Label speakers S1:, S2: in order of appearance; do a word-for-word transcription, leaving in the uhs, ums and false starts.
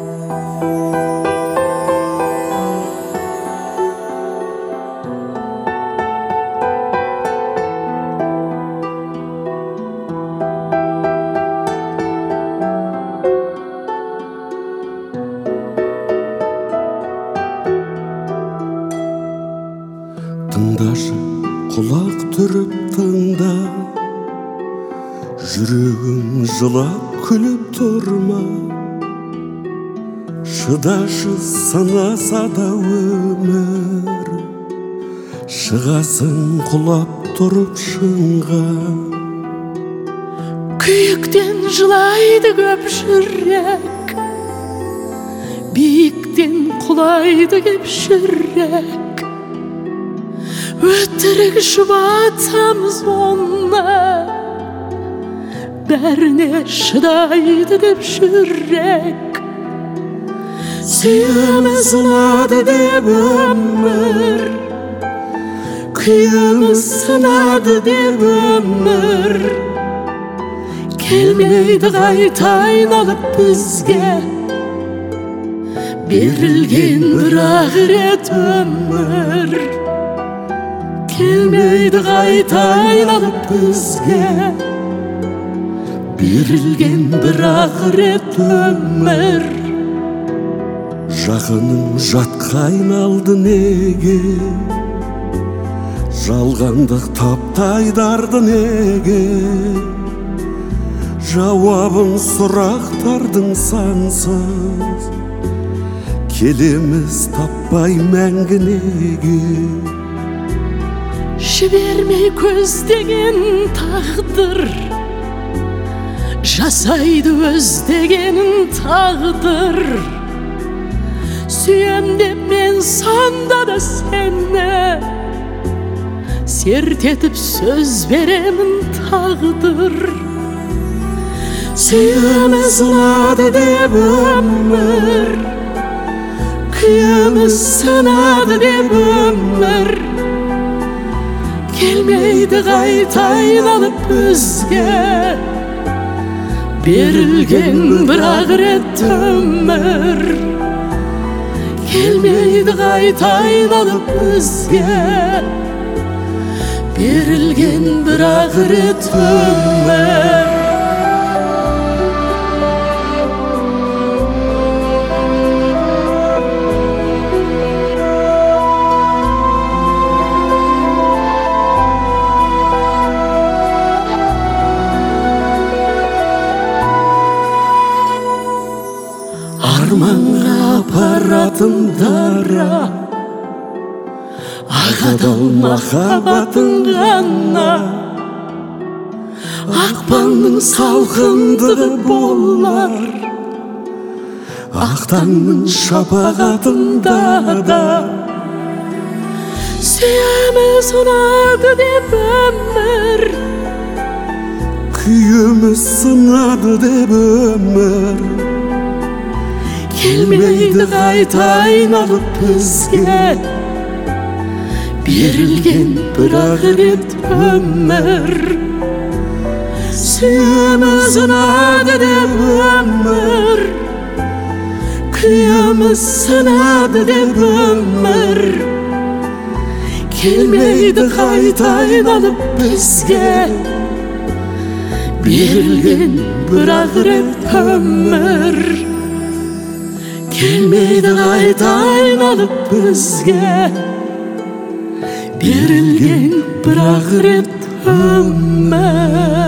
S1: Тыңдашы, құлақ түріп тыңда, жүрегің жылап күліп тұрма. Шыдашы, сынаса да өмір, шығасың құлап тұрып шыңға.
S2: Күйіктен жылайды көп жүрек, биіктен құлайды кеп жүрек. Өтірік жұбатамыз онна, бәріне шыдайды деп жүрек. Сүйеміз ұнады деп өмір, күйіміз сынады деп өмір. Келмейді қайта айналып бізге, берілген бір ақырет өмір. Келмейді қайта айналып бізге, берілген бір ақырет өмір.
S1: Жақының жатқа айналды неге, жалғандық таптайдарды неге. Жауабын сұрақтардың сансыз, келеміз таппай мәңгі неге.
S2: Жібермей көздеген тағдыр, жасайды өздегенін тағдыр. Сүйем деп мен сонда да сені, серт етіп сөз беремін тағдыр. Сүйеміз ұнады деп өмір, күйіміз сынады деп өмір. Келмейді қайта айналып бізге, берілген бір ақырет өмір. Келмейді қайта айналып бізге, берілген бір ақырет өмір.
S1: Арманға апаратын дара, ағадал махаббатың ғана. Ақпанның салқындығы болар, ақтаңның шапағатында да.
S2: Сүйеміз ұнады деп өмір,
S1: күйіміз сынады деп өмір.
S2: Келмейді қайта айналып бізге, берілген бір ақырет өмір. Сүйеміз ұнады деп өмір, күйіміз сынады деп өмір. Келмейді қайта айналып бізге, берілген бір ақырет өмір. Келмейді қайта айналып бізге, берілген бір ақырет өмір.